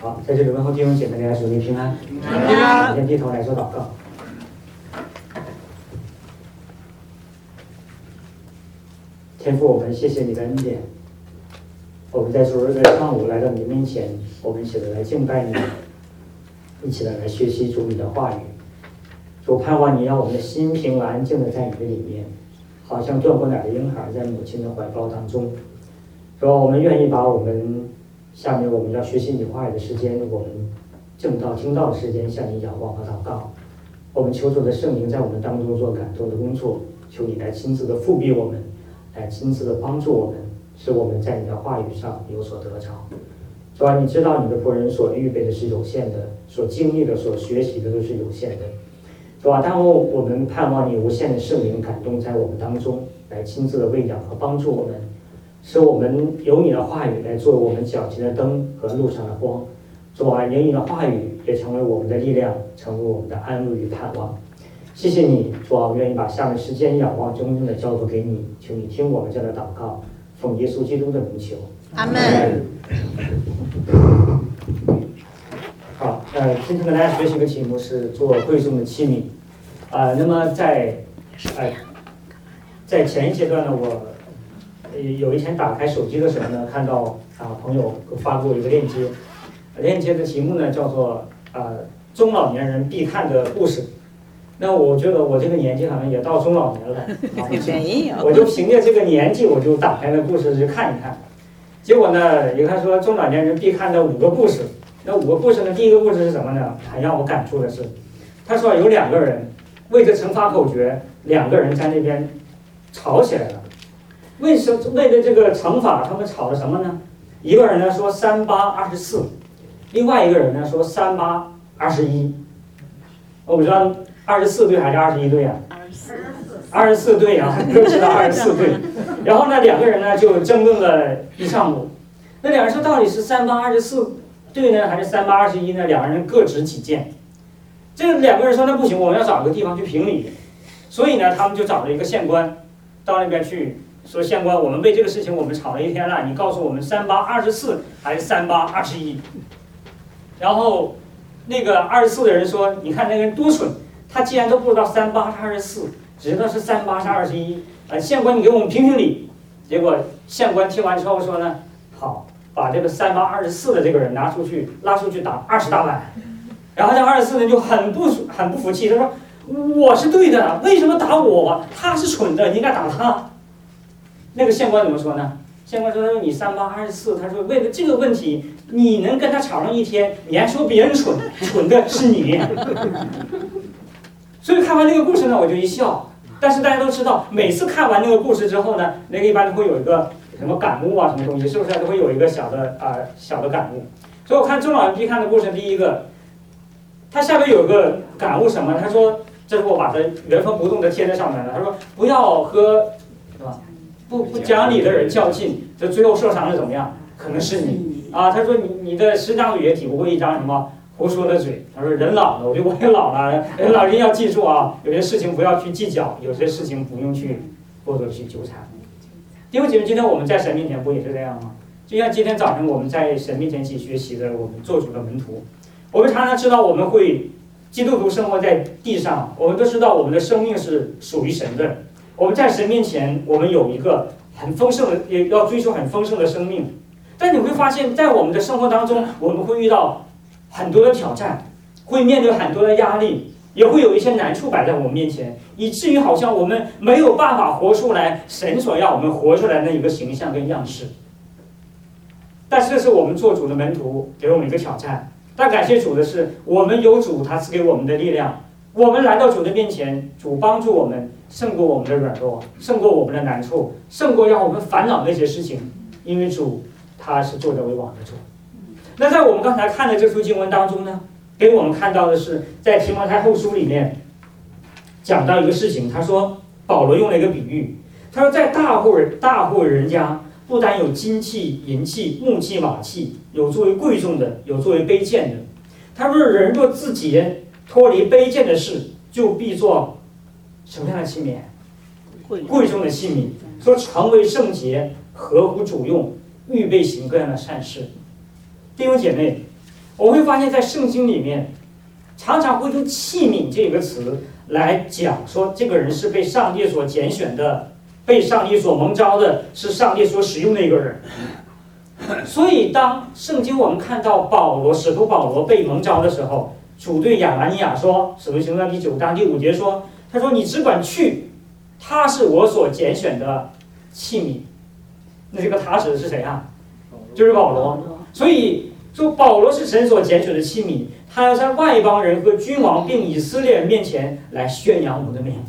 好，在这里问候弟兄姐妹，大家主内平安。 平安。 先低头来做祷告。天父，我们谢谢你的恩典。我们在主日的上午来到你面前，我们一起来敬拜你，一起来学习主你的话语。主，盼望你让我们的心平安静的在你的里面，好像断过奶的婴孩在母亲的怀抱当中。主，我们愿意把我们下面我们要学习你话语的时间，我们正道听到的时间向你仰望和祷告。我们求主的圣灵在我们当中做感动的工作，求你来亲自的复辟我们，来亲自的帮助我们，使我们在你的话语上有所得着。主啊，你知道你的仆人所预备的是有限的，所经历的、所学习的都是有限的。主啊，但我们盼望你无限的圣灵感动在我们当中，来亲自的喂养和帮助我们，使我们有你的话语来做我们脚前的灯和路上的光。主啊，有你的话语也成为我们的力量，成为我们的安慰与盼望。谢谢你，主啊，我愿意把下面时间仰望真正的交托给你，求你听我们这样的祷告，奉耶稣基督的名求， 阿门。 好，今天跟大家学习的题目是做贵重的器皿。那么在前一阶段呢，我有一天打开手机的时候呢，看到朋友发给我一个链接，链接的题目呢叫做中老年人必看的故事。那我觉得我这个年纪好像也到中老年了，我就凭借这个年纪，我就打开了故事去看一看。结果呢，有他说中老年人必看的5个故事。那5个故事呢，第一个故事是什么呢？很让我感触的是，他说有2个人为着乘法口诀，2个人在那边吵起来了。为了这个乘法，他们吵了什么呢？一个人呢说3、8、24，另外一个人呢说3、8、21。我不知道24对还是21对啊？24对啊，都知道24对。然后呢，2个人呢就争论了一上午。那2人说到底是3、8、24对呢，还是3、8、21呢？2个人各执己见。这2个人说那不行，我们要找个地方去评理。所以呢，他们就找了一个县官到那边去说，县官，我们为这个事情我们吵了一天了，你告诉我们3、8、24还是3、8、21？然后那个24的人说，你看那个人多蠢，他既然都不知道3、8是24，只知道是3、8是21。县官你给我们评评理。结果县官听完之后说呢，好，把这个3、8、24的这个人拉出去打20大板。然后这24人就很不服气，他说我是对的，为什么打我？他是蠢的，你应该打他。那个县官怎么说呢？县官说你3、8、24，他说为了这个问题，你能跟他吵上一天，你还说别人蠢，蠢的是你。所以看完这个故事呢，我就一笑。但是大家都知道，每次看完那个故事之后呢，那个一般都会有一个什么感悟啊，什么东西，是不是都会有一个小的感悟？所以我看中老年必看的故事，第一个，他下面有个感悟什么？他说，这是我把它原封不动的贴在上面了。他说不要和不讲理的人较劲，这最后受伤的怎么样？可能是你啊。他说你的10张嘴也抵不过1张什么胡说的嘴。他说人老了，我觉得我也老了，人老人要记住啊，有些事情不要去计较，有些事情不用去过多去纠缠。弟兄姐妹，今天我们在神面前不也是这样吗？就像今天早上我们在神面前一起学习的，我们做主的门徒，我们常常知道我们会基督徒生活在地上，我们都知道我们的生命是属于神的。我们在神面前，我们有一个很丰盛的，也要追求很丰盛的生命。但你会发现在我们的生活当中，我们会遇到很多的挑战，会面对很多的压力，也会有一些难处摆在我们面前，以至于好像我们没有办法活出来神所要我们活出来的一个形象跟样式。但是这是我们做主的门徒给我们一个挑战。但感谢主的是，我们有主他赐给我们的力量，我们来到主的面前，主帮助我们胜过我们的软弱，胜过我们的难处，胜过让我们烦恼那些事情，因为主他是坐着为王的主。那在我们刚才看的这处经文当中呢，给我们看到的是在提摩太后书里面讲到一个事情。他说保罗用了一个比喻，他说在大户人家，不但有金器、银器、木器、瓦器，有作为贵重的，有作为卑贱的。他说人若自己脱离卑贱的事，就必做什么样的器皿？贵重的器皿。说成为圣洁，合乎主用，预备行各样的善事。弟兄姐妹， 我会发现在圣经里面常常会用器皿这个词来讲说这个人是被上帝所拣选的，被上帝所蒙召的，是上帝所使用的一个人。所以当圣经我们看到使徒保罗被蒙召的时候，主对亚拿尼亚说，使徒行传第9章第5节说，他说你只管去，他是我所拣选的器皿。那这个他指的是谁啊？就是保罗。所以说保罗是神所拣选的器皿，他要在外邦人和君王并以色列人面前来宣扬我的名。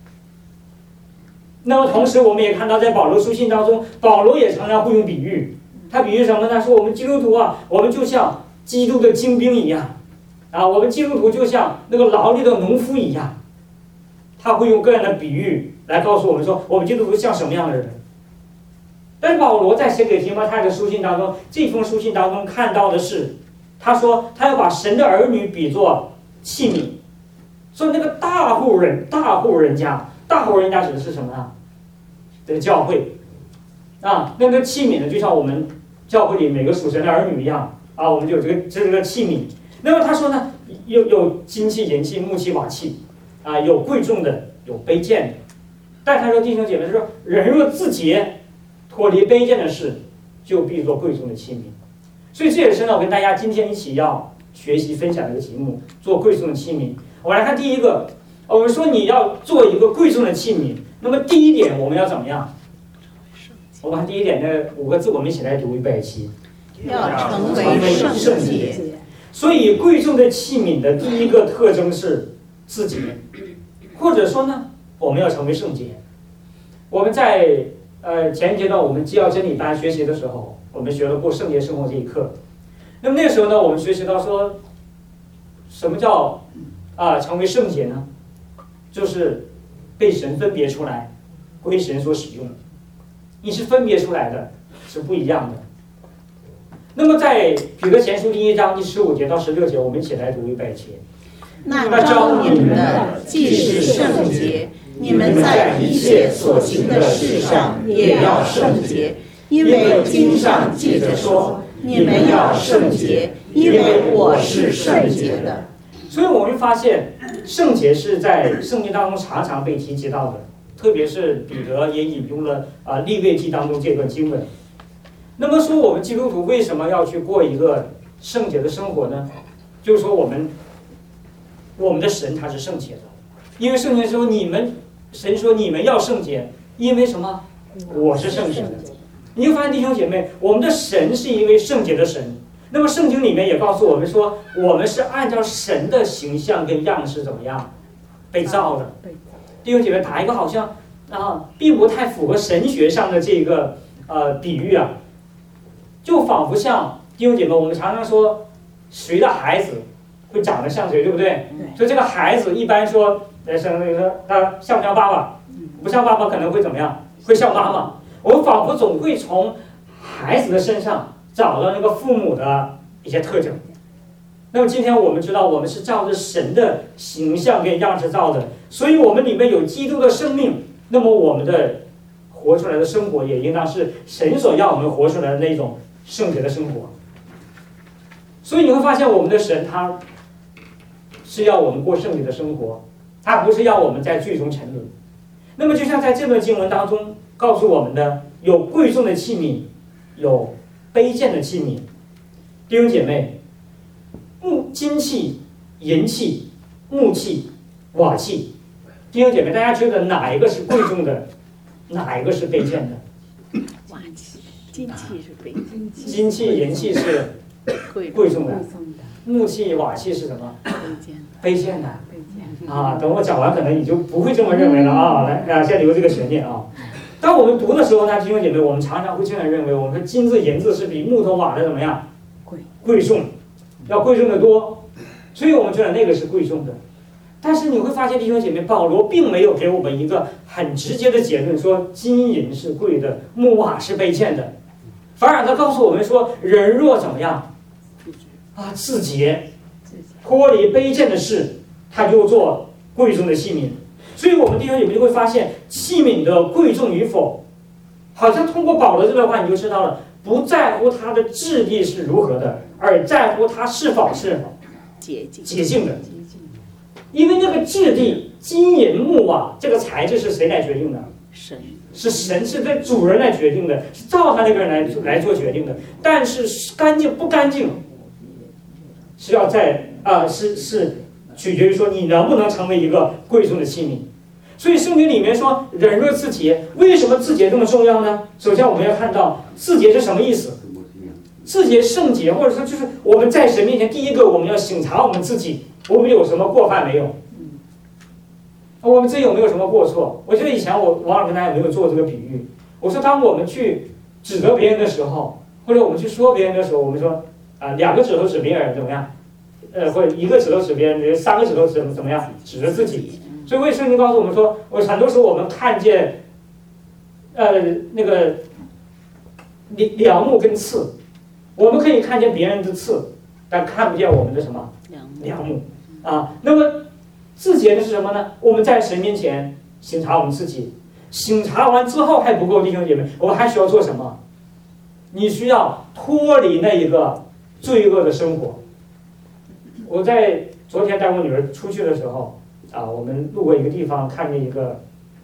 那么同时我们也看到在保罗书信当中，保罗也常常会用比喻。他比喻什么呢？他说我们基督徒啊，我们就像基督的精兵一样啊，我们基督徒就像那个劳力的农夫一样。他会用各样的比喻来告诉我们说，我们基督徒像什么样的人。但是保罗在写给提摩太的书信当中，这封书信当中看到的是，他说他要把神的儿女比作器皿，说那个大户人家指的是什么呢？这个教会啊，那个器皿呢，就像我们教会里每个属神的儿女一样啊，我们就有这个器皿。那么他说呢，有金器、银器、木器、瓦器啊，有贵重的，有卑贱的。但他说弟兄姐妹，他说人若自洁，脱离卑贱的事，就必做贵重的器皿。所以这也是呢，我跟大家今天一起要学习分享的一个题目，做贵重的器皿。我们来看第一个，我们说你要做一个贵重的器皿，那么第一点我们要怎么样？我们看第一点的5个字，我们一起来读预备起。 要成为圣洁。 所以贵重的器皿的第一个特征是自洁，或者说呢，我们要成为圣洁。我们在前一阶段我们基要真理班学习的时候，我们学了过圣洁生活这一课。那么那个时候呢，我们学习到说，什么叫成为圣洁呢？就是被神分别出来，归神所使用。你是分别出来的，是不一样的。那么在彼得前书第1章第15节到16节，我们一起来读预备起。 那召你们的既是圣洁，你们在一切所行的事上也要圣洁，因为经上记着说，你们要圣洁，因为我是圣洁的。 所以我们会发现，圣洁是在圣经当中常常被提及到的，特别是彼得也引用了利未记当中这段经文。那么说我们基督徒为什么要去过一个圣洁的生活呢？就是说我们的神他是圣洁的，因为圣经说神说你们要圣洁，因为什么？我是圣洁的。你就发现弟兄姐妹，我们的神是一位圣洁的神。那么圣经里面也告诉我们说，我们是按照神的形象跟样式怎么样被造的。弟兄姐妹，打一个好像并不太符合神学上的这个比喻啊，就仿佛像弟兄姐妹，我们常常说谁的孩子会长得像谁，对不对？所以这个孩子一般说他像不像爸爸？不像爸爸可能会怎么样？会像妈妈。我们仿佛总会从孩子的身上找到那个父母的一些特征。那么今天我们知道，我们是照着神的形象跟样式造的，所以我们里面有基督的生命。那么我们的活出来的生活也应当是神所要我们活出来的那种圣洁的生活。所以你会发现，我们的神他是要我们过圣洁的生活，他不是要我们在罪中沉沦。那么就像在这段经文当中告诉我们的，有贵重的器皿，有卑贱的器皿。弟兄姐妹，金器、银器、木器、瓦器，弟兄姐妹，大家觉得哪一个是贵重的，哪一个是卑贱的？ 瓦器，金器是卑贱， 金器、银器是贵重的，木器、瓦器是什么？卑贱的。等我讲完，可能你就不会这么认为了啊！来，先留这个悬念啊。当我们读的时候呢，弟兄姐妹，我们常常会这样认为，我们说金子、银子是比木头、瓦的怎么样？贵重，要贵重的多，所以我们觉得那个是贵重的。但是你会发现，弟兄姐妹，保罗并没有给我们一个很直接的结论，说金银是贵的，木瓦是卑贱的，反而他告诉我们说，人若怎么样自洁，脱离卑贱的事，他就做贵重的器皿。所以我们弟兄姐妹就会发现，器皿的贵重与否，好像通过保罗这段话你就知道了， 不在乎它的质地是如何的，而在乎它是否是洁净的。因为那个质地，金银木瓦这个材质是谁来决定的？是神，是这主人来决定的，是造他那个人来做决定的。但是干净不干净，是要在是取决于说你能不能成为一个贵重的器皿。所以圣经里面说人若自洁，为什么自洁这么重要呢？首先我们要看到自洁是什么意思。自洁圣洁，或者说就是我们在神面前，第一个我们要省察我们自己，我们有什么过犯没有？我们自己有没有什么过错？我记得以前我忘了跟大家有没有做这个比喻。我说当我们去指责别人的时候，或者我们去说别人的时候，我们说2个指头指别人怎么样？或者1个指头指别人，3个指头指怎么样？指着自己。所以为圣经告诉我们说，很多时候我们看见那个梁木跟刺，我们可以看见别人的刺，但看不见我们的什么梁木啊。那么自洁的是什么呢？我们在神面前省察我们自己，省察完之后还不够，弟兄姐妹，我们还需要做什么？你需要脱离那一个罪恶的生活。我在昨天带我女儿出去的时候我们路过一个地方，看见一个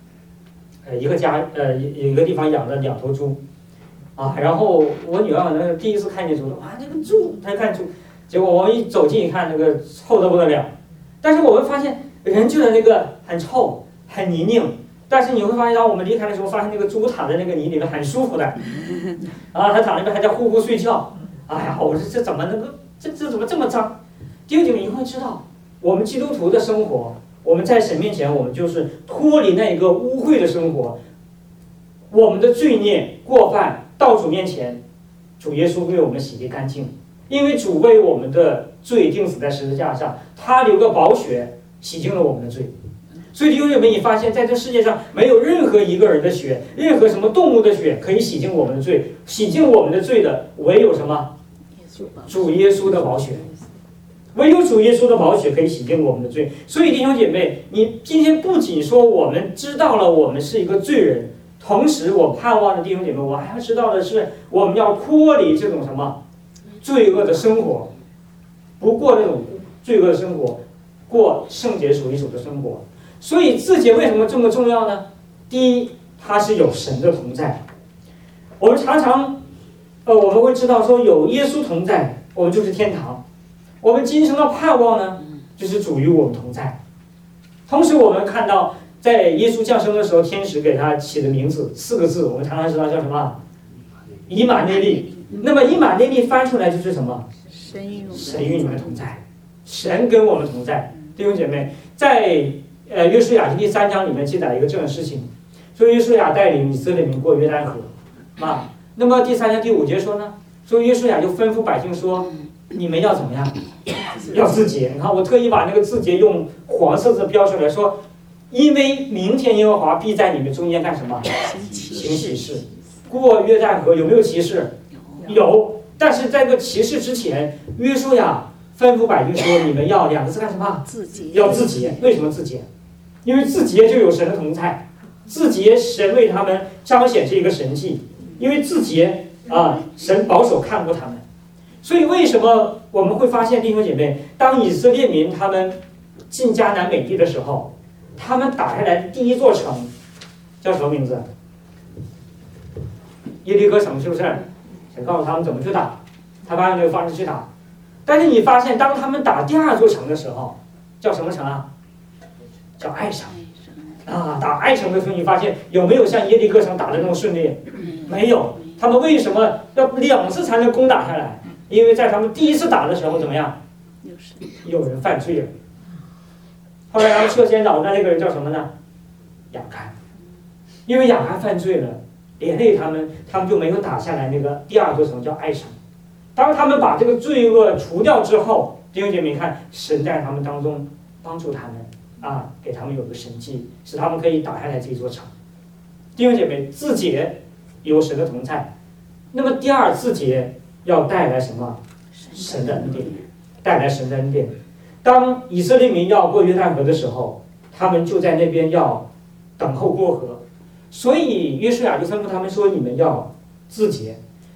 地方养了2头猪然后我女儿第一次看见猪，哇，这个猪，她看猪，结果我们一走近一看，那个臭得不得了。但是我们发现人就在那个很臭很泥泞，但是你会发现当我们离开的时候，发现那个猪躺在那个泥里面很舒服的它躺那边还在呼呼睡觉。哎呀，我说这怎么能够这怎么这么脏？弟兄姐妹，你会知道我们基督徒的生活，我们在神面前，我们就是脱离那一个污秽的生活，我们的罪孽过犯到主面前，主耶稣为我们洗涤干净，因为主为我们的罪钉死在十字架上，他流个宝血洗净了我们的罪。所以弟兄姐妹，你发现在这世界上没有任何一个人的血，任何什么动物的血可以洗净我们的罪，洗净我们的罪的唯有什么？主耶稣的宝血。唯有主耶稣的宝血可以洗净我们的罪。所以弟兄姐妹，你今天不仅说我们知道了我们是一个罪人，同时我盼望的弟兄姐妹，我还要知道的是，我们要脱离这种什么罪恶的生活，不过那种罪恶的生活，过圣洁属于主的生活。所以自洁为什么这么重要呢？第一，它是有神的同在。我们常常我们会知道说有耶稣同在，我们就是天堂。我们今生的盼望呢，就是主与我们同在。同时我们看到在耶稣降生的时候，天使给他起的名字4个字，我们常常知道叫什么？以马内利。那么以马内利翻出来就是什么？神与你们同在，神跟我们同在。弟兄姐妹，在约书亚记第3章里面记载了一个这样的事情，说约书亚带领以色列民过约旦河那么第3章第5节说呢，说约书亚就吩咐百姓说，你们要怎么样？要自洁。你看，我特意把那个自洁用黄色字标出来，说，因为明天耶和华必在你们中间干什么？行奇事。过约旦河有没有奇事？有。但是在这个奇事之前，约书亚吩咐百姓说，你们要2个字干什么？ 自洁。 要自洁。为什么自洁？因为自洁就有神的同在，自洁神为他们彰显是一个神迹，因为自洁神保守看过他们。所以为什么我们会发现，弟兄姐妹，当以色列民他们进迦南美地的时候，他们打下来的第一座城叫什么名字？耶利哥城，是不是？神告诉他们怎么去打，他们按这个方式去打。但是你发现，当他们打第2座城的时候，叫什么城啊？叫爱城。打爱城的时候，你发现有没有像耶利哥城打得那么顺利？没有。他们为什么要2次才能攻打下来？因为在他们第1次打的时候怎么样？有人犯罪了。后来他们设先找的那个人叫什么呢？亚干。因为亚干犯罪了，连累他们就没有打下来那个第2座城叫爱城。当他们把这个罪恶除掉之后，弟兄姐妹看，神在他们当中帮助他们给他们有个神迹，使他们可以打下来这一座城。弟兄姐妹，自洁有神的同在。那么第2，自洁要带来什么？神的恩典，带来神的恩典。当以色列民要过约旦河的时候，他们就在那边要等候过河，所以约书亚就吩咐他们说：“你们要自洁。”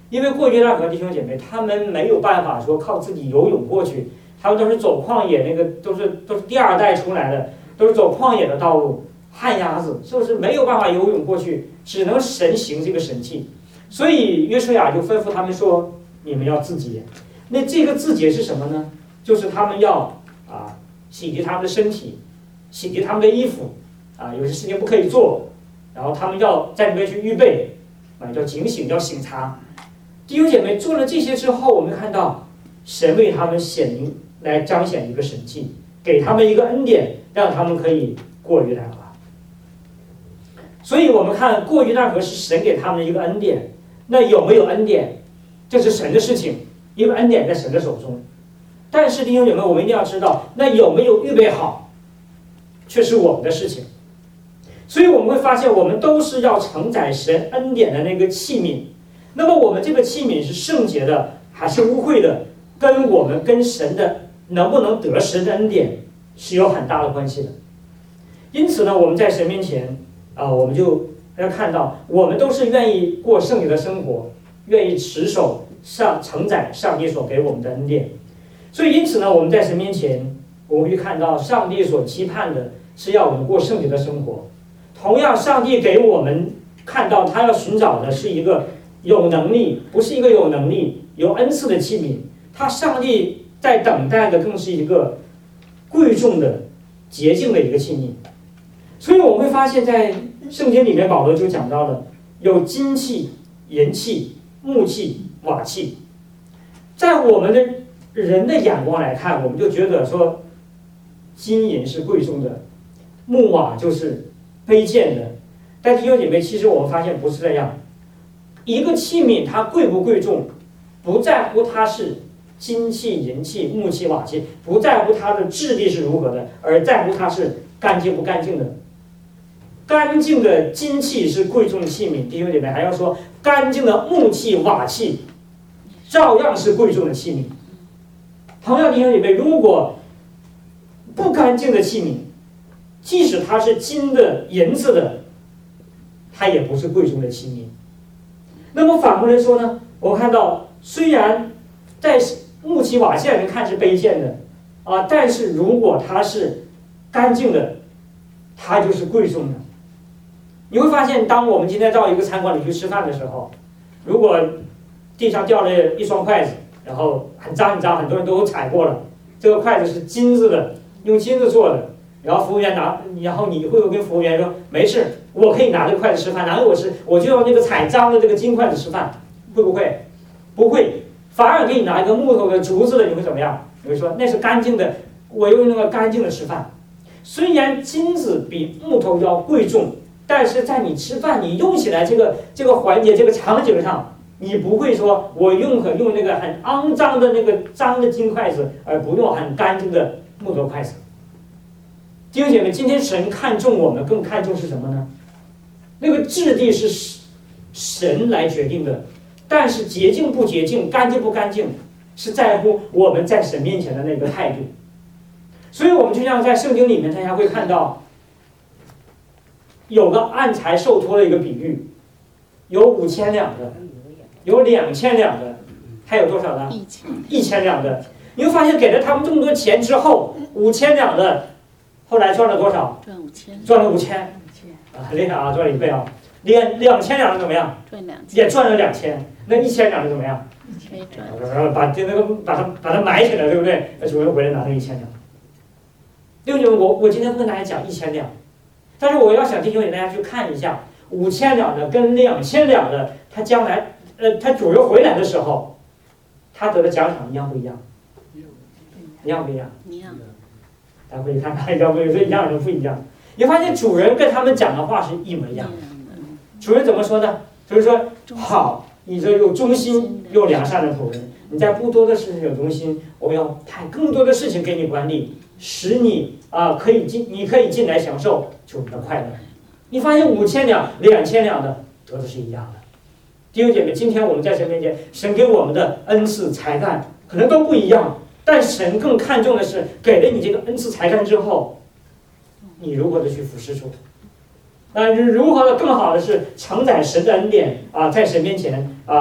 因为过约旦河弟兄姐妹，他们没有办法说靠自己游泳过去，他们都是走旷野，那个都是第二代出来的，都是走旷野的道路，旱鸭子，是不是没有办法游泳过去？只能神行这个神迹。所以约书亚就吩咐他们说：“你们要自洁。”那这个自洁是什么呢？就是他们要洗涤他们的身体，洗涤他们的衣服有些事情不可以做，然后他们要在里面去预备叫警醒，要醒察。弟兄姐妹做了这些之后，我们看到神为他们显明，来彰显一个神迹，给他们一个恩典，让他们可以过约旦河。所以我们看过约旦河是神给他们的一个恩典。那有没有恩典，这是神的事情，因为恩典在神的手中。但是弟兄姐妹，我们一定要知道，那有没有预备好，却是我们的事情。所以我们会发现，我们都是要承载神恩典的那个器皿。那么我们这个器皿是圣洁的还是污秽的，跟我们跟神的能不能得神的恩典是有很大的关系的。因此呢，我们在神面前我们就要看到，我们都是愿意过圣洁的生活，愿意持守承载上帝所给我们的恩典。所以因此呢，我们在神面前，我们会看到上帝所期盼的是要我们过圣洁的生活。同样，上帝给我们看到他要寻找的是一个有能力，不是一个有能力有恩赐的器皿。上帝在等待的更是一个贵重的洁净的一个器皿。所以我们会发现，在圣经里面，保罗就讲到了有金器、银器、木器、瓦器。在我们的人的眼光来看，我们就觉得说金银是贵重的，木瓦就是卑贱的。但弟兄姐妹，其实我们发现不是这样。一个器皿它贵不贵重，不在乎它是金器、银器、木器、瓦器，不在乎它的质地是如何的，而在乎它是干净不干净的。干净的金器是贵重的器皿，弟兄姐妹，还要说干净的木器、瓦器照样是贵重的器皿。同样，弟兄姐妹，如果不干净的器皿，即使它是金的、银子的，它也不是贵重的器皿。那么反过来说呢，我看到虽然在木器瓦器人看是卑贱的但是如果它是干净的，它就是贵重的。你会发现，当我们今天到一个餐馆里去吃饭的时候，如果地上掉了一双筷子，然后很脏很脏，很多人都踩过了，这个筷子是金子的，用金子做的，然后服务员拿，然后你会不会跟服务员说没事，我可以拿这个筷子吃饭，哪有我就用那个踩脏的这个金筷子吃饭？会不会？不会，反而给你拿一个木头的、竹子的，你会怎么样？你会说那是干净的，我用那个干净的吃饭。虽然金子比木头要贵重，但是在你吃饭你用起来这个环节、这个场景上，你不会说我用那个很肮脏的那个脏的金筷子，而不用很干净的木头筷子。弟兄姐妹，今天神看重我们，更看重是什么呢？那个质地是神来决定的，但是洁净不洁净、干净不干净，是在乎我们在神面前的那个态度。所以我们就像在圣经里面，大家会看到有个按财受托的一个比喻，有5000两的，有2000两的，还有多少呢？1000两的。你会发现，给了他们这么多钱之后，5000两的后来赚了多少？赚了5000，很厉害啊，赚了1倍啊。2000两的怎么样？也赚了2000。那1000两的怎么样？把它埋起来，对不对？主人回来拿那1000两。弟兄姐妹，我今天不跟大家讲1000两，但是我要想弟兄姐妹大家去看一下5000两的跟2000两的，他将来他主人回来的时候，他得的奖赏一样不一样？一样不一样？一样。大家回去看看，一样不一样？这一样人不一样。你发现主人跟他们讲的话是一模一样的。主人怎么说呢？主人说：“好，你这又忠心又良善的仆人，你在不多的事情有忠心，我要派更多的事情给你管理，使你你可以进来享受主人的快乐。”你发现5000两、2000两的得的是一样的。弟兄姐妹，今天我们在神面前，神给我们的恩赐才干可能都不一样，但神更看重的是给了你这个恩赐才干之后，你如何的去服侍主，如何的更好的是承载神的恩典在神面前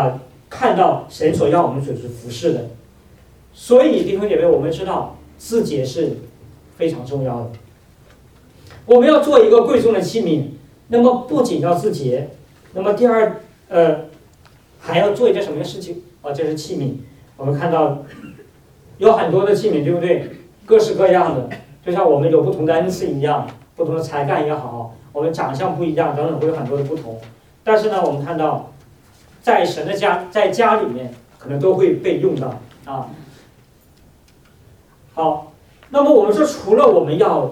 看到神所要我们所服侍的。所以弟兄姐妹，我们知道自洁是非常重要的。我们要做一个贵重的器皿，那么不仅要自洁，那么第二还要做一件什么事情啊？这是器皿。我们看到有很多的器皿，对不对？各式各样的，就像我们有不同的恩赐一样，不同的才干也好，我们长相不一样等等，会有很多的不同。但是呢，我们看到在神的家，在家里面可能都会被用到啊。好，那么我们说，除了我们要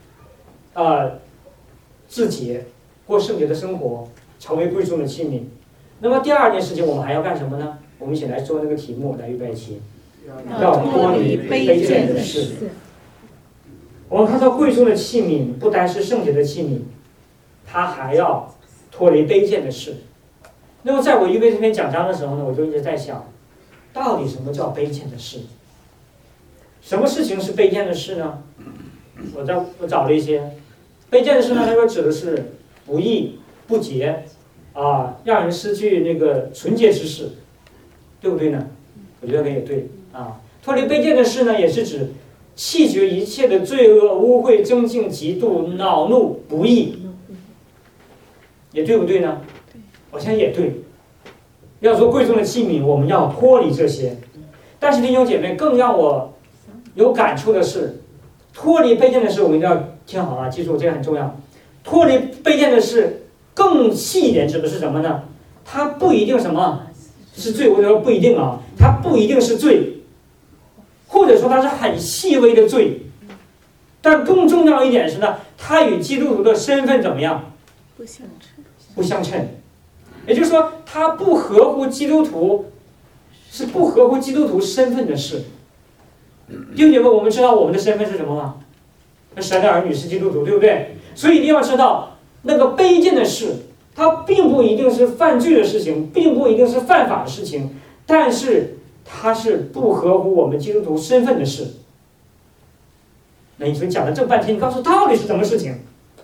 自洁，过圣洁的生活，成为贵重的器皿，那么第二件事情我们还要干什么呢？我们一起来做那个题目，来预备起，要脱离卑贱的事。我们看到贵重的器皿不单是圣洁的器皿，它还要脱离卑贱的事。那么在我预备这篇讲章的时候呢，我就一直在想，到底什么叫卑贱的事？什么事情是卑贱的事呢？我找了一些卑贱的事呢，它说指的是不义、不洁啊，让人失去那个纯洁之事，对不对呢？我觉得也对啊。脱离卑贱的事呢，也是指弃绝一切的罪恶、污秽、争竞、嫉妒、恼怒、不义，也对不对呢？我想也对。要做贵重的器皿，我们要脱离这些。但是弟兄姐妹，更让我有感触的是，脱离卑贱的事，我们一定要听好了，记住这个很重要。脱离卑贱的事，更细一点指的是什么呢？它不一定什么是罪，我说不一定啊，它不一定是罪，或者说它是很细微的罪。但更重要一点是呢，它与基督徒的身份怎么样？ 不相称。 不相称。也就是说，它不合乎基督徒，是不合乎基督徒身份的事。弟兄姐妹，我们知道我们的身份是什么吗？神的儿女是基督徒，对不对？所以一定要知道，那个卑贱的事，它并不一定是犯罪的事情，并不一定是犯法的事情，但是它是不合乎我们基督徒身份的事。那你说讲了这么半天，你告诉到底是什么事情？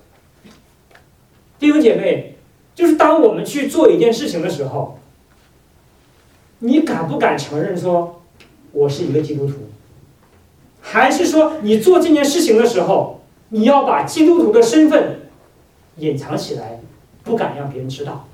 弟兄姐妹，就是当我们去做一件事情的时候，你敢不敢承认说我是一个基督徒？还是说你做这件事情的时候，你要把基督徒的身份隐藏起来，不敢让别人知道？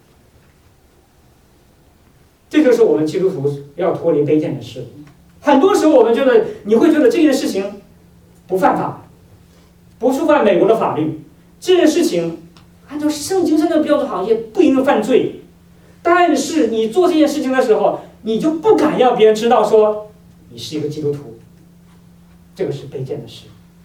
这就是我们基督徒要脱离卑贱的事。很多时候我们觉得，你会觉得这件事情不犯法，不触犯美国的法律，这件事情按照圣经上的标准好像也不应该犯罪，但是你做这件事情的时候，你就不敢让别人知道说你是一个基督徒，这个是卑贱的事。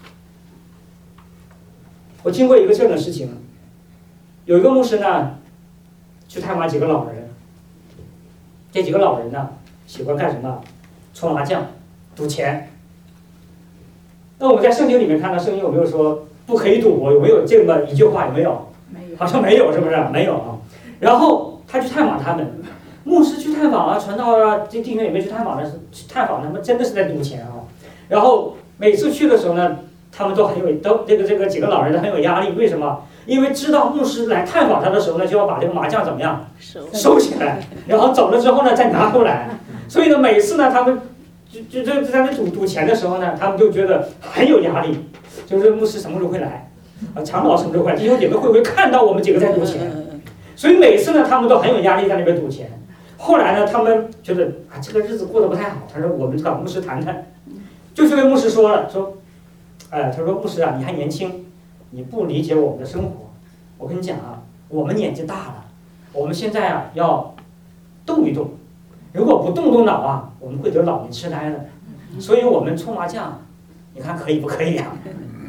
我经过一个这样的事情，有一个牧师呢去探望几个老人，这几个老人呢喜欢干什么？搓麻将、赌钱。那我们在圣经里面看到，圣经有没有说不可以赌？有没有这么一句话？有没有？ 没有， 好像没有，是不是？没有啊。然后他去探访他们，牧师去探访啊，传道啊，这弟兄也没去探访的，去探访他们真的是在赌钱啊。然后每次去的时候呢，他们都这个几个老人都很有压力，为什么？因为知道牧师来探访他的时候呢，就要把这个麻将怎么样收起来，然后走了之后呢再拿回来。所以呢，每次呢他们就在那赌钱的时候呢，他们就觉得很有压力，就是牧师什么时候会来？长老什么时候会来？弟兄姐妹会不会看到我们几个在赌钱？所以每次呢，他们都很有压力在那边赌钱。后来呢，他们觉得啊，这个日子过得不太好，他说我们找牧师谈谈。就跟牧师说了，说，他说牧师啊，你还年轻，你不理解我们的生活。我跟你讲啊，我们年纪大了，我们现在啊要动一动，如果不动脑啊，我们会得老年痴呆的。所以我们搓麻将，你看可以不可以啊？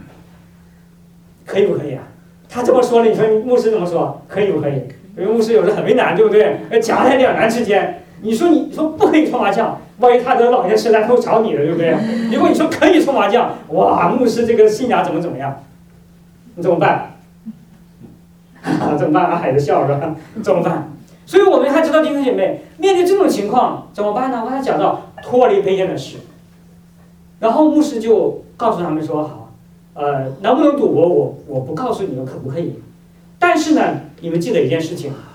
可以不可以啊？他这么说了，你说牧师怎么说？可以不可以？因为牧师有时很为难，对不对？夹在两难之间。你说不可以搓麻将，万一他得老年痴呆，他会找你的，对不对？如果你说可以搓麻将，哇，牧师这个信仰怎么样？你怎么办？怎么办？阿海的笑是吧？怎么办？所以我们还知道弟兄姐妹面对这种情况怎么办呢？我才讲到脱离卑贱的事。然后牧师就告诉他们说：好，能不能赌博我不告诉你们可不可以，但是呢，你们记得一件事情，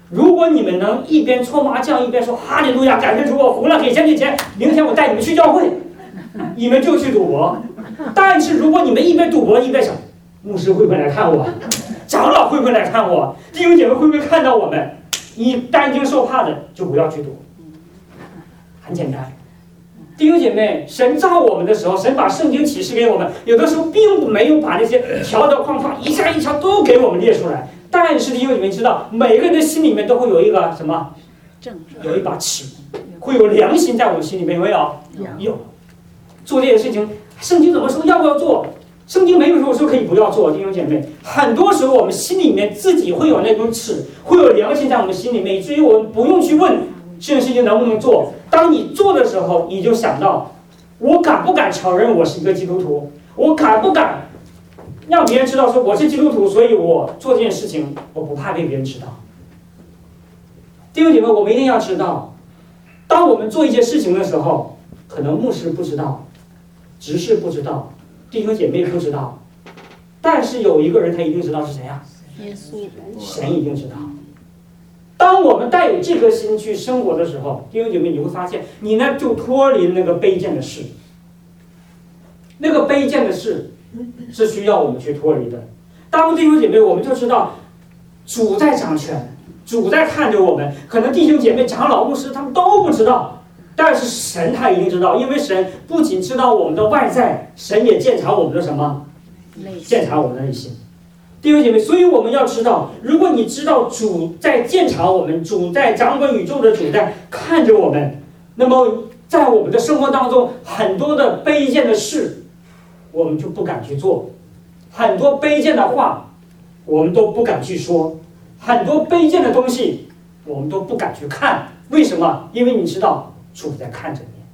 如果你们能一边搓麻将一边说哈利路亚，感谢主，我服了，给钱给钱，明天我带你们去教会，你们就去赌博。但是如果你们一边赌博一边想，牧师会不会来看我？长老会不会来看我？弟兄姐妹会不会看到我们？你担惊受怕的就不要去赌。很简单，弟兄姐妹，神造我们的时候，神把圣经启示给我们，有的时候并没有把那些条条框框一下一条都给我们列出来。但是弟兄姐妹知道，每个人的心里面都会有一个什么？有一把尺，会有良心在我们心里面，有没有？有。做这件事情，圣经怎么说？要不要做？圣经没有说可以不要做，弟兄姐妹。很多时候我们心里面自己会有那种尺，会有良心在我们心里面，以至于我们不用去问这件事情能不能做。当你做的时候，你就想到，我敢不敢承认我是一个基督徒？我敢不敢让别人知道说我是基督徒？所以我做这件事情，我不怕被别人知道。弟兄姐妹，我们一定要知道，当我们做一些事情的时候，可能牧师不知道，执事不知道，弟兄姐妹不知道，但是有一个人他一定知道是谁呀？ 耶稣， 神一定知道。当我们带有这颗心去生活的时候，弟兄姐妹，你会发现你呢就脱离那个卑贱的事。那个卑贱的事是需要我们去脱离的。当弟兄姐妹，我们就知道主在掌权，主在看着我们。可能弟兄姐妹、长老、牧师他们都不知道，但是神他一定知道，因为神不仅知道我们的外在，神也鉴察我们的什么？鉴察我们的内心。弟兄姐妹，所以我们要知道，如果你知道主在鉴察我们，主在掌管宇宙的主在看着我们，那么在我们的生活当中，很多的卑贱的事，我们就不敢去做；很多卑贱的话，我们都不敢去说；很多卑贱的东西，我们都不敢去看。为什么？因为你知道主在看着你。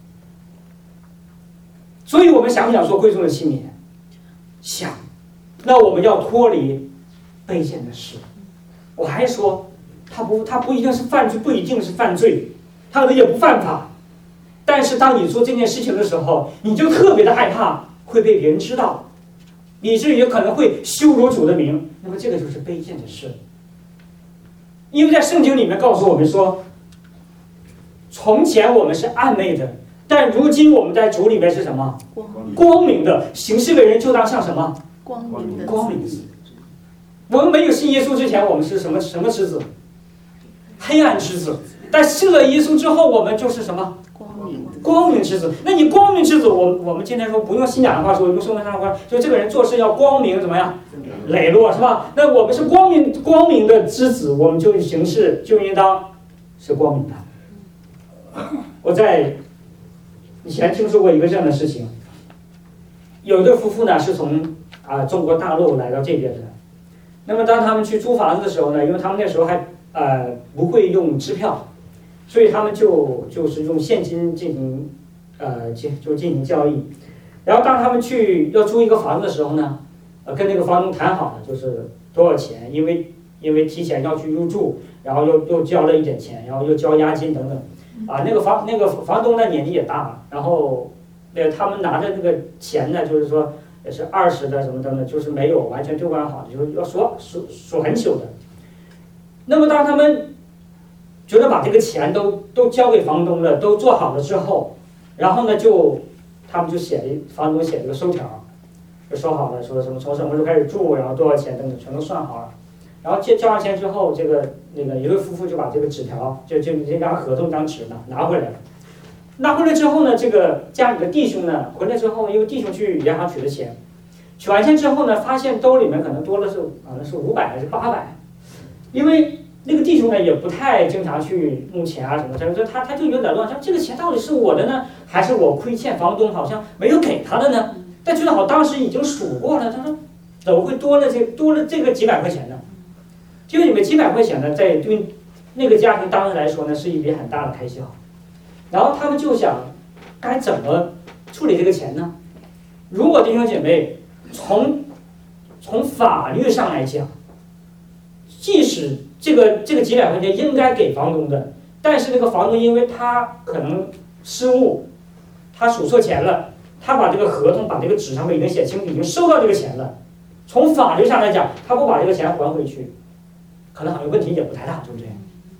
所以我们想不想做贵重的器皿？想。那我们要脱离卑贱的事。我还说，他不一定是犯罪，不一定是犯罪，他可能也不犯法。但是当你做这件事情的时候，你就特别的害怕会被别人知道，以至于可能会羞辱主的名。那么这个就是卑贱的事。因为在圣经里面告诉我们说，从前我们是暗昧的，但如今我们在主里面是什么？光明的。行事为人就当像什么？光明子。我们没有信耶稣之前，我们是什么之子？黑暗之子。但信了耶稣之后，我们就是什么？光明之子。那你光明之子，我们今天说不用信仰的话说，用圣经上的话，就这个人做事要光明，怎么样？磊落，是吧？那我们是光明的之子，我们就行事就应当是光明的。我在以前听说过一个这样的事情，有一对夫妇呢是从中国大陆来到这边的。那么当他们去租房子的时候呢，因为他们那时候还不会用支票，所以他们就是用现金进行交易。然后当他们去要租一个房子的时候呢，跟那个房东谈好了，就是多少钱，因为提前要去入住，然后又交了一点钱，然后又交押金等等。那个房东呢年纪也大了，然后他们拿着那个钱呢，就是说也是20的什么等等，就是没有完全兑换好的，就是要数很久的。那么当他们觉得把这个钱都交给房东了，都做好了之后，然后呢他们就房东写了一个收条，就说好了，说什么从什么时候开始住，然后多少钱等等，全都算好了。然后交完钱之后，那个一对夫妇就把这个纸条，就这张合同张纸呢拿回来了。拿回来之后呢，这个家里的弟兄呢回来之后，因为弟兄去银行取的钱，取完钱之后呢，发现兜里面可能多了可能是500还是800，因为那个弟兄呢也不太经常去弄钱什么的，他就有点乱，说这个钱到底是我的呢，还是我亏欠房东好像没有给他的呢？但觉得好当时已经数过了，他说怎么会多了这个几百块钱呢？就你们几百块钱呢，在对那个家庭当时来说呢，是一笔很大的开销。然后他们就想，该怎么处理这个钱呢？如果弟兄姐妹从法律上来讲，即使这个几百块钱应该给房东的，但是那个房东因为他可能失误，他数错钱了，他把这个合同把这个纸上面已经写清楚，已经收到这个钱了。从法律上来讲，他不把这个钱还回去，可能好像问题也不太大，对不对？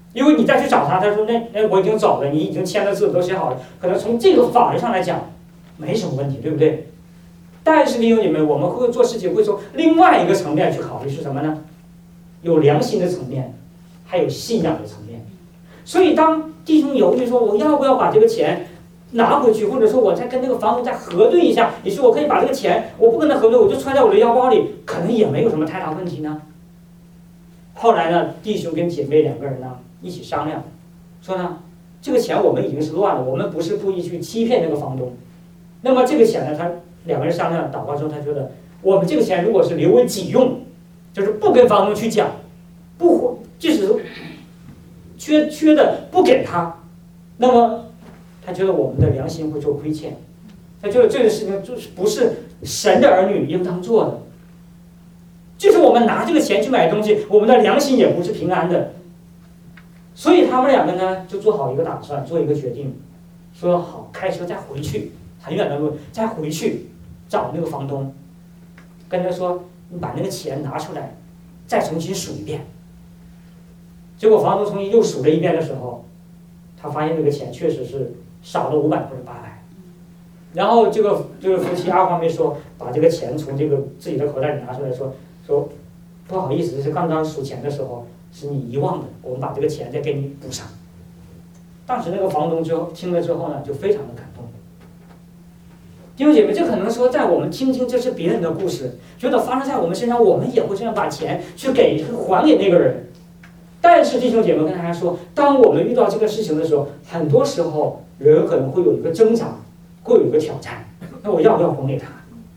因为你再去找他，他说那我已经走了，你已经签了字都写好了，可能从这个法律上来讲没什么问题，对不对？但是弟兄姐妹，我们会做事情会从另外一个层面去考虑是什么呢？有良心的层面，还有信仰的层面。所以当弟兄犹豫说我要不要把这个钱拿回去，或者说我再跟那个房东再核对一下，你说我可以把这个钱，我不跟他核对，我就揣在我的腰包里，可能也没有什么太大问题呢。后来呢，弟兄跟姐妹两个人呢一起商量，说呢这个钱我们已经是乱了，我们不是故意去欺骗那个房东。那么这个钱呢，他两个人商量祷告之后，他觉得我们这个钱如果是留为己用，就是不跟房东去讲，不即使缺的不给他，那么他觉得我们的良心会受亏欠，他觉得这个事情就是不是神的儿女应当做的。就是我们拿这个钱去买东西，我们的良心也不是平安的。所以他们两个呢就做好一个打算，做一个决定，说好开车再回去很远的路，再回去找那个房东，跟他说你把那个钱拿出来，再重新数一遍。结果房东重新又数了一遍的时候，他发现那个钱确实是少了500或者800。然后这个夫妻二话没说，把这个钱从这个自己的口袋里拿出来说不好意思，是刚刚数钱的时候是你遗忘的，我们把这个钱再给你补上。当时那个房东听了之后呢，就非常的感动。弟兄姐妹，这可能说在我们听这是别人的故事，觉得发生在我们身上，我们也会这样把钱去还给那个人。但是弟兄姐妹跟大家说，当我们遇到这个事情的时候，很多时候人可能会有一个挣扎，会有一个挑战，那我要不要还给他？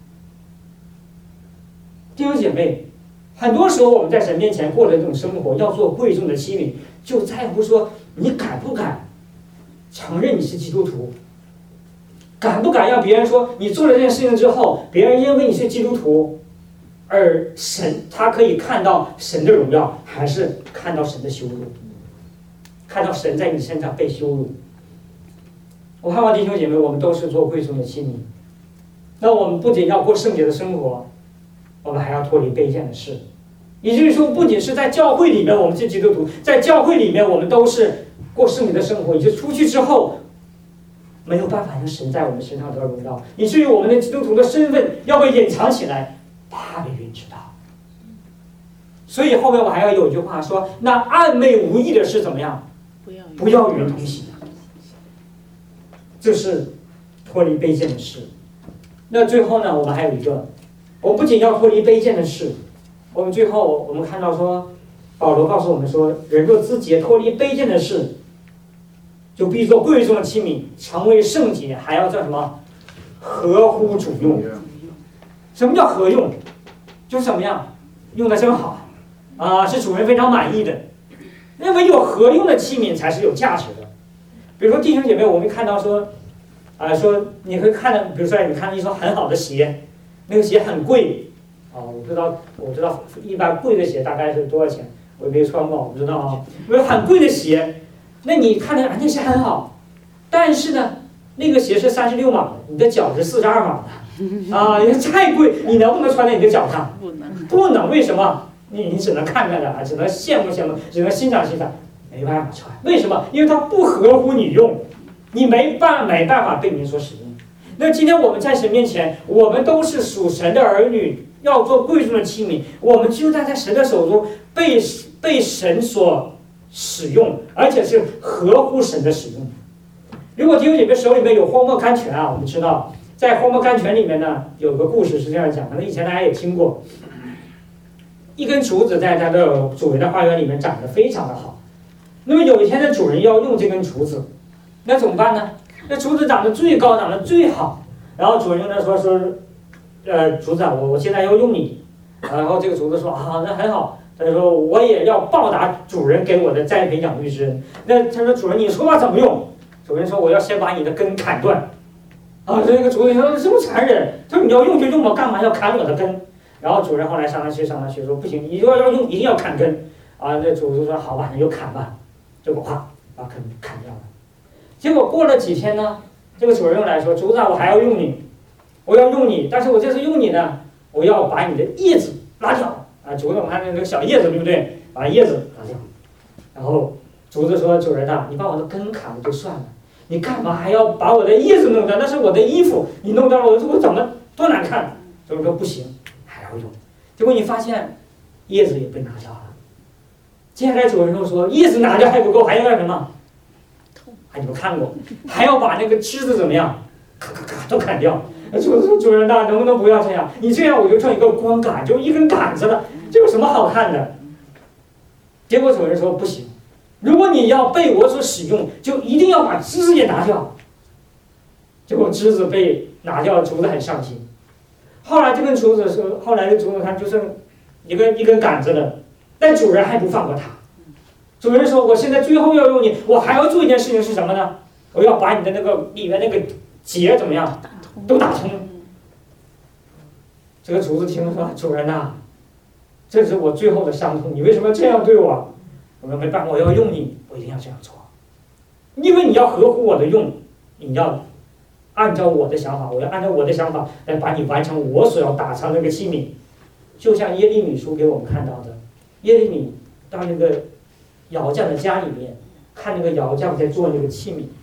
弟兄姐妹，很多时候我们在神面前过的这种生活，要做贵重的器皿，就在乎说你敢不敢承认你是基督徒，敢不敢让别人说你做了这件事情之后，别人因为你是基督徒，而神他可以看到神的荣耀，还是看到神的羞辱，看到神在你身上被羞辱。我盼望弟兄姐妹，我们都是做贵重的器皿。那我们不仅要过圣洁的生活，我们还要脱离卑贱的事。也就是说，不仅是在教会里面我们是基督徒，在教会里面我们都是过圣洁的生活，也就出去之后没有办法让神在我们身上得到荣耀，以至于我们的基督徒的身份要被隐藏起来，怕别人知道。所以后面我还要有一句话说，那暗昧无益的事怎么样？不要与人同行。这是脱离卑贱的事。那最后呢，我们还有一个，我们不仅要脱离卑贱的事，我们最后我们看到说，保罗告诉我们说，人若自洁脱离卑贱的事，就必做贵重的器皿，成为圣洁，还要叫什么？合乎主用。什么叫合用？就是怎么样？用的真好啊，是主人非常满意的。认为有合用的器皿才是有价值的。比如说弟兄姐妹，我们看到说，说你会看到，比如说你看一双很好的鞋，那个鞋很贵，我不知道一般贵的鞋大概是多少钱，我也没穿过，我不知道啊。比如很贵的鞋，那你看着那鞋很好，但是呢，那个鞋是36码的，你的脚是42码的，你太贵，你能不能穿在你的脚上？不能，为什么？你只能看看的，只能羡慕羡慕，只能欣赏欣赏。没办法穿，为什么？因为它不合乎你用，你没办法被你所使用。那今天我们在神面前，我们都是属神的儿女，要做贵重的器皿，我们就在神的手中被神所使用，而且是合乎神的使用。如果弟兄姐妹手里面有荒漠甘泉我们知道在荒漠甘泉里面呢，有个故事是这样讲，可能以前大家也听过。一根竹子在它的主人的花园里面长得非常的好。那么有一天的主人要用这根竹子，那怎么办呢？那竹子长得最高，长得最好，然后主人呢说竹子我现在要用你，然后这个竹子说那很好，他就说我也要报答主人给我的栽培养育之恩。那他说主人你说吧怎么用？主人说我要先把你的根砍断。这个主人说这么残忍，他说你要用就用吧，干嘛要砍我的根？然后主人后来商量去说不行，你说要用一定要砍根那主子说好吧，你就砍吧。结果把根砍掉了。结果过了几天呢，这个主人又来说竹子我还要用你，我要用你，但是我这次用你呢，我要把你的叶子拉掉竹子我看那个小叶子对不对？把叶子拉掉。然后竹子说：“主人呐，你把我的根砍了就算了，你干嘛还要把我的叶子弄掉？那是我的衣服，你弄掉了我怎么多难看？”主人说：“不行，还要用。”结果你发现叶子也被拿掉了。接下来主人说：“叶子拿掉还不够，还要干什么？你们看过，还要把那个枝子怎么样，咔咔咔都砍掉。”主人说：“主人呐，能不能不要这样？你这样我就剩一个光杆，就一根杆子了，这有什么好看的？”结果主人说：“不行，如果你要被我所使用，就一定要把枝子也拿掉。”结果枝子被拿掉，竹子很伤心。后来这根竹子说，后来的竹子它就剩一根杆子了，但主人还不放过它。主人说：“我现在最后要用你，我还要做一件事情是什么呢？我要把你的那个里面那个结怎么样，都打通。”这个竹子听了说：“主人呐，这是我最后的伤痛，你为什么要这样对我？”我说：“没办法，我要用你，我一定要这样做，因为你要合乎我的用，你要按照我的想法，我要按照我的想法来把你完成我所要打造那个器皿。”就像耶利米书给我们看到的，耶利米到那个窑匠的家里面，看那个窑匠在做那个器皿，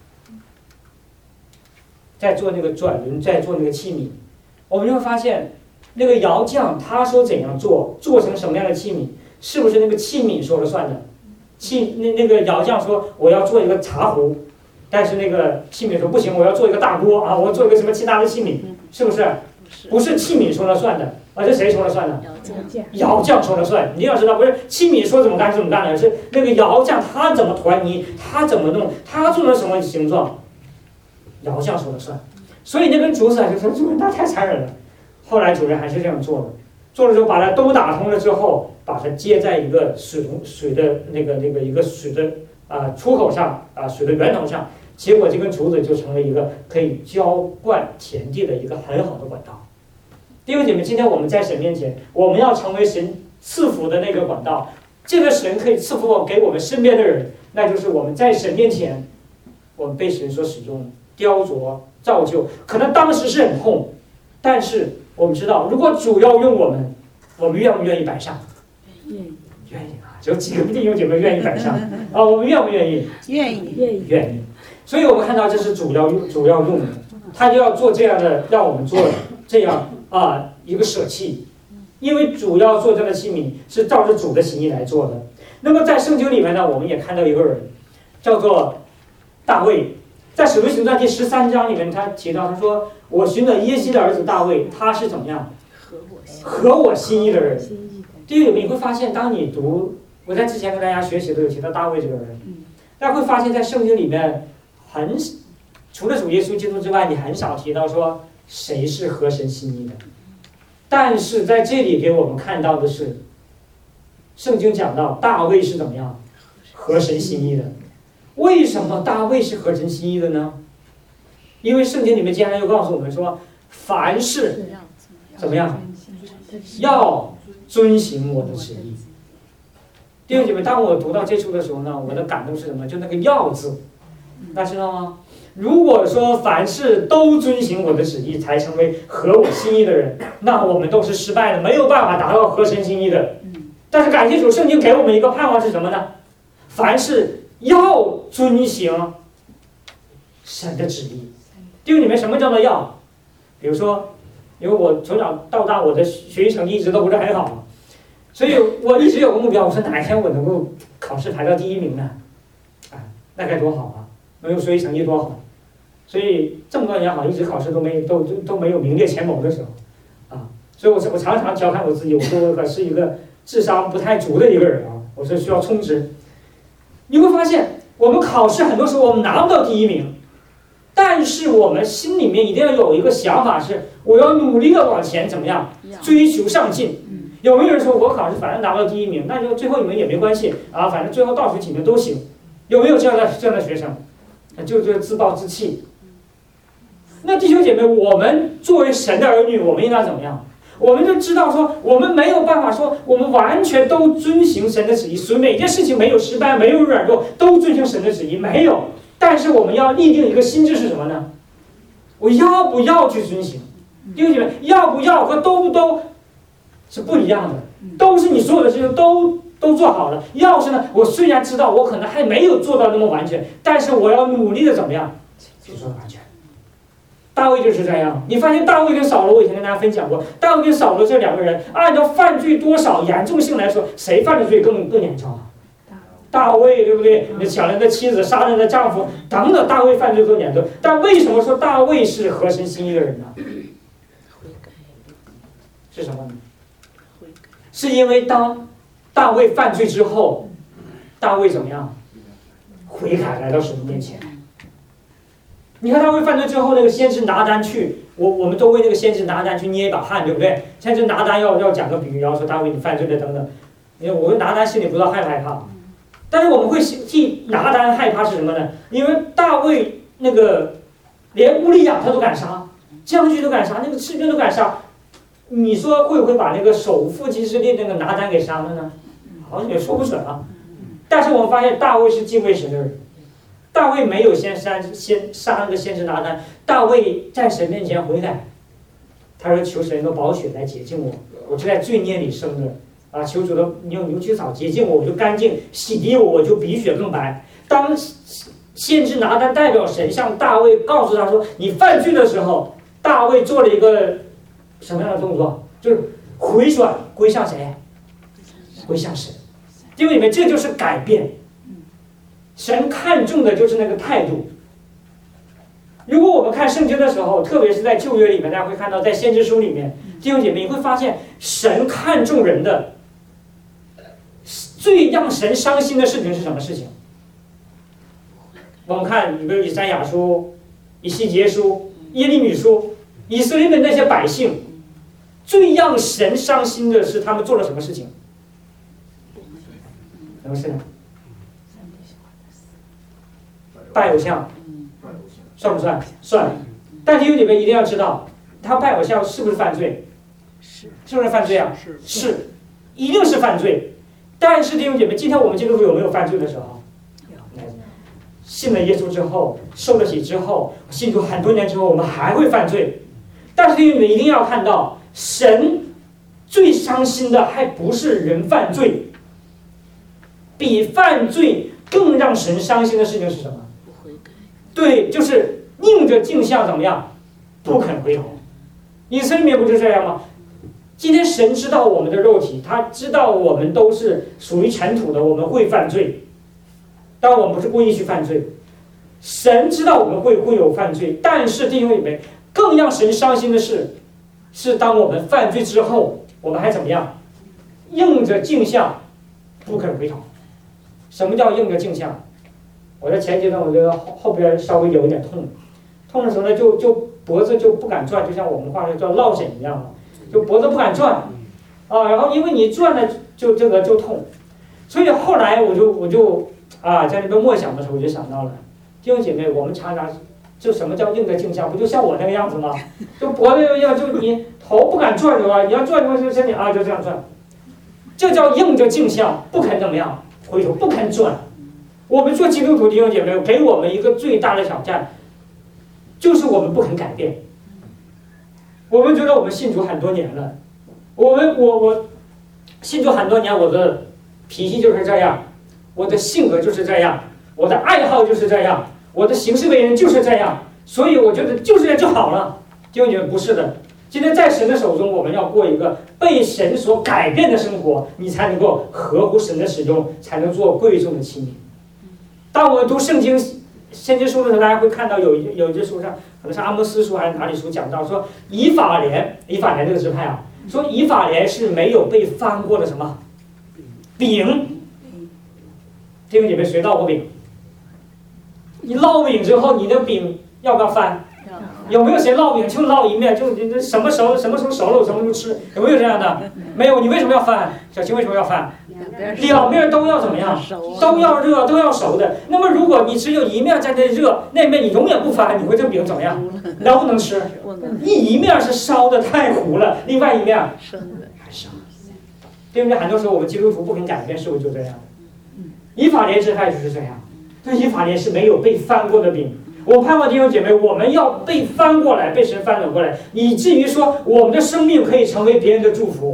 在做那个转轮，在做那个器皿，我们就会发现，那个窑匠他说怎样做，做成什么样的器皿，是不是那个器皿说了算的？那个窑匠说我要做一个茶壶，但是那个器皿说不行，我要做一个大锅啊，我做一个什么其他的器皿，是不是？不是器皿说了算的，而是谁说了算的？窑匠说了算。你要知道，不是器皿说怎么干怎么干的，是那个窑匠他怎么团泥，他怎么弄，他做成什么形状，窑匠说了算。所以那根竹子就说主人他太残忍了。后来主人还是这样做了，做了之后把它都打通了之后，把它接在一个水的那个一个水的出口上水的源头上，结果这根竹子就成了一个可以浇灌田地的一个很好的管道。弟兄姐妹，今天我们在神面前，我们要成为神赐福的那个管道。这个神可以赐福给我们身边的人，那就是我们在神面前，我们被神所使用，雕琢造就。可能当时是很痛，但是我们知道，如果主要用我们，我们愿不愿意摆上？愿意啊！有几个弟兄姐妹愿意摆上啊？我们愿不愿意？ 愿意。 愿意。所以我们看到这是主要用的，他就要做这样的，让我们做这样一个舍弃，因为主要做这个器皿是照着主的心意来做的。那么在圣经里面呢，我们也看到一个人叫做大卫，在使徒行传第13章里面，他提到他说：“我寻了耶西的儿子大卫，他是怎么样？合我心意的人。”第一，你会发现，当你读，我在之前跟大家学习都有提到大卫这个人，大家会发现在圣经里面除了主耶稣基督之外，你很少提到说谁是合神心意的。但是在这里给我们看到的是，圣经讲到大卫是怎么样合神心意的。为什么大卫是合神心意的呢？因为圣经里面接下来又告诉我们说，凡事怎么样要遵行我的旨意。弟兄姐妹，当我读到这处的时候呢，我的感动是什么？就那个要字，大家知道吗？如果说凡事都遵行我的旨意才成为合我心意的人，那我们都是失败的，没有办法达到合神心意的。但是感谢主，圣经给我们一个盼望是什么呢？凡事要遵行神的旨意。弟兄姐妹，什么叫做要？比如说，因为我从小到大我的学习成绩一直都不是很好，所以我一直有个目标，我说哪一天我能够考试排到第1名呢？那该多好啊！能有学习成绩多好。所以这么多年好，一直考试都没有名列前茅的时候所以我常常调侃我自己，我说我是一个智商不太足的一个人我说需要充值。你会发现，我们考试很多时候我们拿不到第1名，但是我们心里面一定要有一个想法是，我要努力的往前怎么样追求上进。有没有人说我考试反正拿不到第1名，那就最后1名也没关系反正最后倒数几名都行？有没有这样的学生？就自暴自弃。那弟兄姐妹，我们作为神的儿女，我们应该怎么样？我们就知道说，我们没有办法说我们完全都遵行神的旨意，所以每件事情没有失败，没有软弱，都遵行神的旨意，没有。但是我们要立定一个心智是什么呢？我要不要去遵行？弟兄姐妹，要不要和都不都是不一样的，都是你所有的事情都都做好了。要是呢，我虽然知道我可能还没有做到那么完全，但是我要努力的怎么样去做到完全。大卫就是这样。你发现大卫跟扫罗，我以前跟大家分享过，大卫跟扫罗这两个人，按照犯罪多少严重性来说，谁犯的罪更严重啊？大卫，对不对？你抢人的妻子，杀人的丈夫等等，大卫犯罪更严重。但为什么说大卫是合神心意的人呢？是什么呢？是因为当大卫犯罪之后，大卫怎么样？悔改来到神的面前。你看大卫犯罪之后，那个先知拿单去，我们都为那个先知拿单去捏一把汗，对不对？先知拿单要讲个比喻，然后说大卫你犯罪了等等。因为我们拿单心里不知道害不害怕，但是我们会替拿单害怕是什么呢？因为大卫那个连乌利亚他都敢杀，将军都敢杀，那个士兵都敢杀。你说会不会把那个首富基士列那个拿单给杀了呢？好像也说不准啊。但是我们发现大卫是敬畏神的人，大卫没有先杀那个先知拿单，大卫在神面前悔改，他说求神的宝血来洁净我，我是在罪孽里生的啊！求主的用牛膝草洁净我，我就干净；洗涤我，我就比雪更白。当先知拿单代表神向大卫告诉他说你犯罪的时候，大卫做了一个什么样的动作？就是回转归向谁？归向神。因为你们这就是改变。神看重的就是那个态度。如果我们看圣经的时候，特别是在旧约里面，大家会看到，在先知书里面，弟兄姐妹，你会发现神看重人的最让神伤心的事情是什么事情？我们看，比如以赛亚书、以西结书、耶利米书，以色列的那些百姓，最让神伤心的是他们做了什么事情？什么事呢？拜偶像，算不算？算。但弟兄姐妹一定要知道，他拜偶像是不是犯罪？是不是犯罪啊？是，一定是犯罪。但是弟兄姐妹，今天我们基督徒有没有犯罪的时候？信了耶稣之后，受了洗之后，信主很多年之后，我们还会犯罪。但是弟兄姐妹一定要看到，神最伤心的还不是人犯罪，比犯罪更让神伤心的事情是什么？对，就是硬着镜像怎么样？不肯回头。以色列不就这样吗？今天神知道我们的肉体，他知道我们都是属于尘土的，我们会犯罪，但我们不是故意去犯罪。神知道我们会有犯罪，但是弟兄姐妹，更让神伤心的是当我们犯罪之后，我们还怎么样？硬着镜像，不肯回头。什么叫硬着镜像？我在前阶段我觉得后边稍微有一点痛，痛的时候呢，就脖子就不敢转，就像我们话说叫落枕一样，就脖子不敢转啊。然后因为你转了就这个就痛，所以后来我就在那边默想的时候我就想到了，弟兄姐妹，我们常常就什么叫硬着镜像？不就像我那个样子吗？就脖子要就你头不敢转的话，你要转的话就身体就这样转，这叫硬着镜像，不肯怎么样回头，不肯转。我们做基督徒弟兄姐妹，给我们一个最大的挑战，就是我们不肯改变。我们觉得我们信主很多年了，我信主很多年，我的脾气就是这样，我的性格就是这样，我的爱好就是这样，我的行事为人就是这样，所以我觉得就这样就好了。弟兄姐妹，不是的。今天在神的手中，我们要过一个被神所改变的生活，你才能够合乎神的使用，才能做贵重的器皿。当我们读圣经先知书的时候，大家会看到有一些书上，可能是阿摩斯书还是哪里书讲到说，以法莲这个支派啊，说以法莲是没有被翻过的什么饼。弟兄姐妹，谁烙过饼？你烙饼之后，你的饼要不要翻？有没有谁烙饼就烙一面，就什么时候熟了，我什么时候吃？有没有这样的？没有。你为什么要翻？小青为什么要翻？两面都要怎么样？都要热，都要熟的。那么如果你只有一面在那热，那面你永远不翻，你会这饼怎么样？能不能吃？一面是烧的太糊了，另外一面还生。对不对？很多时候我们基督徒不肯改变，是不是就这样？以法莲支派就是这样。对，以法莲是没有被翻过的饼。我盼望弟兄姐妹，我们要被翻过来，被神翻转过来，以至于说我们的生命可以成为别人的祝福。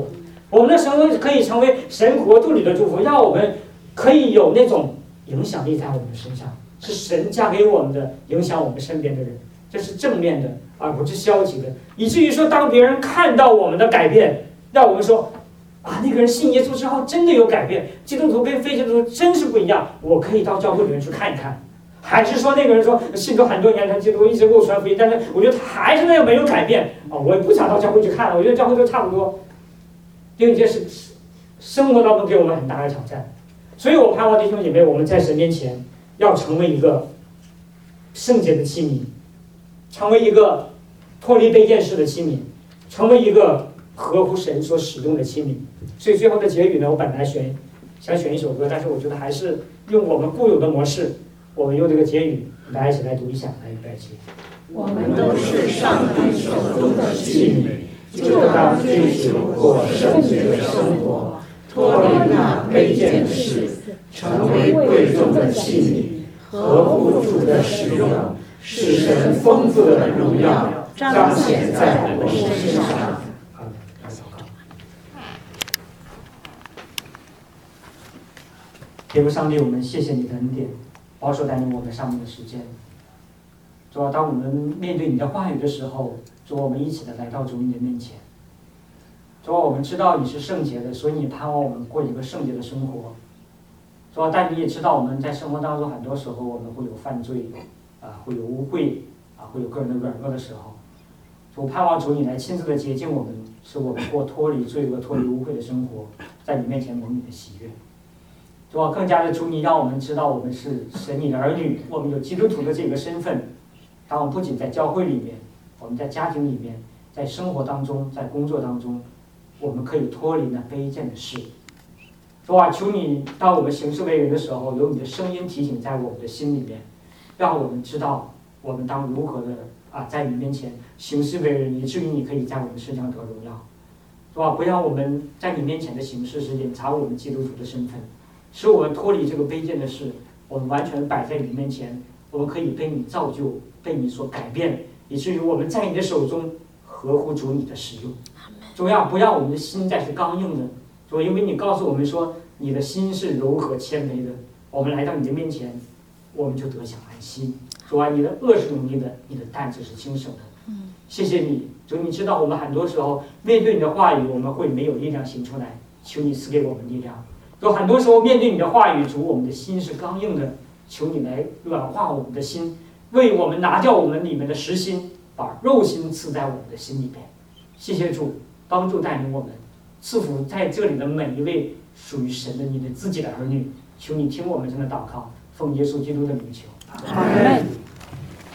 我们的生活可以成为神国度里的祝福，让我们可以有那种影响力在我们身上，是神加给我们的，影响我们身边的人，这是正面的，而不是消极的。以至于说，当别人看到我们的改变，让我们说啊，那个人信耶稣之后真的有改变，基督徒跟非基督徒真是不一样，我可以到教会里面去看一看。还是说那个人说信主很多年，他基督徒一直给我传福音，但是我觉得他还是那样没有改变啊，我也不想到教会去看了，我觉得教会都差不多。因为这是生活当中给我们很大的挑战，所以我盼望弟兄姐妹，我们在神面前要成为一个圣洁的器皿，成为一个脱离卑贱式的器皿，成为一个合乎神所使用的器皿。所以最后的结语呢，我本来想选一首歌，但是我觉得还是用我们固有的模式，我们用这个结语，大家一起来读一下，来预备起。 我们都是上帝手中的器皿， 就当追求过圣洁的生活，脱离那卑贱的事，成为贵重的器皿，合乎主的使用，使神丰富的荣耀彰显在我们身上。 天父上帝，我们谢谢你的恩典，保守带领我们上面的时间。主啊，当我们面对你的话语的时候，主，我们一起的来到主你的面前。主啊，我们知道你是圣洁的，所以你盼望我们过一个圣洁的生活。主啊，但你也知道我们在生活当中很多时候我们会有犯罪，会有污秽，会有个人的软弱的时候。主，盼望主你来亲自的洁净我们，使我们过脱离罪恶、脱离污秽的生活，在你面前蒙你的喜悦。主啊，更加的主你让我们知道我们是神你的儿女，我们有基督徒的这个身份。当我们不仅在教会里面，我们在家庭里面，在生活当中，在工作当中，我们可以脱离那卑贱的事。主啊，求你当我们行事为人的时候，有你的声音提醒在我们的心里面，让我们知道我们当如何的在你面前行事为人，以至于你可以在我们身上得荣耀。主啊，不让我们在你面前的行事是隐藏我们基督徒的身份，使我们脱离这个卑贱的事，我们完全摆在你面前，我们可以被你造就，被你所改变，以至于我们在你的手中合乎主你的使用。主要不让我们的心再是刚硬的，主，因为你告诉我们说你的心是柔和谦卑的，我们来到你的面前，我们就得享安息。主啊，你的恶是容易的，你的担子是轻省的。谢谢你，主，你知道我们很多时候面对你的话语，我们会没有力量行出来，求你赐给我们力量。有很多时候面对你的话语，主，我们的心是刚硬的，求你来软化我们的心，为我们拿掉我们里面的实心，把肉心赐在我们的心里面。谢谢主，帮助带领我们，赐福在这里的每一位属于神的你的自己的儿女，求你听我们真的祷告，奉耶稣基督的名求。 阿门。